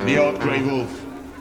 The old grey wolf.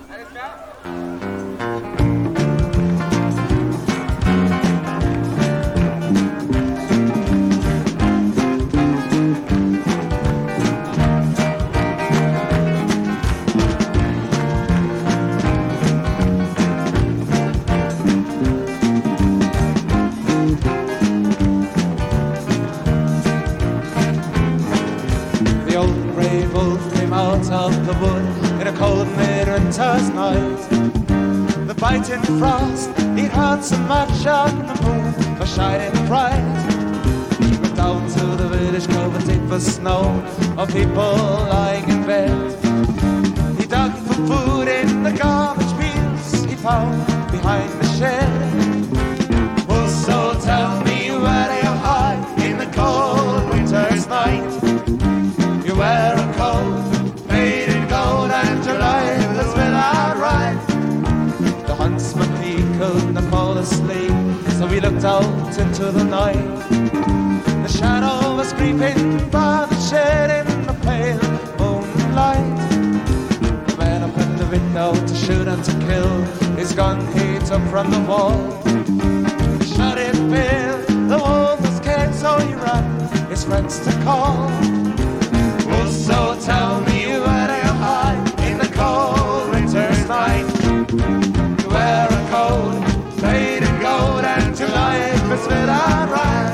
The old grey wolf came out of the wood in a cold winter's night. The biting frost, he'd heard so much on the moon was shining bright. He went down to the village cove deep for snow of people lying in bed. He dug for food in the garbage bins he found behind the shed. Oh, so tell me where you hide in the cold winter's night. You wear a coat made in gold and your life is without right. The huntsman, he couldn't fall asleep, so he looked out into the night. The shadow was creeping by the shed in the pale moonlight. He went up in the window to shoot and to kill. His gun he took from the wall. He shot it fair, the wolf was scared, so he ran his friends to call. Oh, so tell me where you hide in the cold winter's night. You wear a coat made in gold and your life is without right.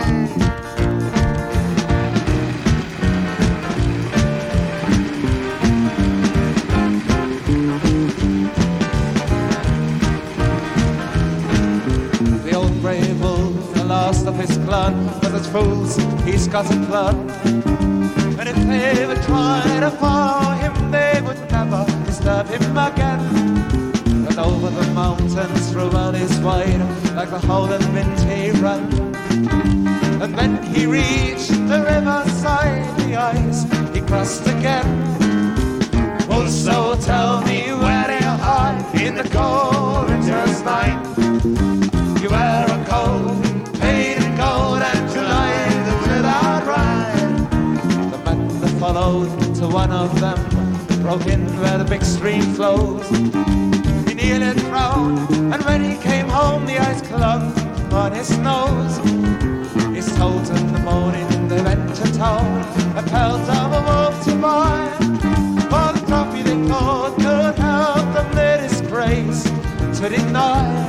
The old grey wolf, the last of his clan, but as fools he's got a plan. And if they would try to follow him, they would never disturb him again. And over the mountains, through valleys wide, like the howling wind he ran. And when he reached the riverside, the ice he crossed again. Oh, so tell me where you hide in the cold winter's night. You wear a coat made in gold and your life is without right. The man that followed to one of them broke in where the big stream flows. He nearly drowned, and when he came home the ice clung on his nose. He's told in the morning they went to town, a pelt of a wolf to buy. For the trophy they thought could help them their disgrace to deny.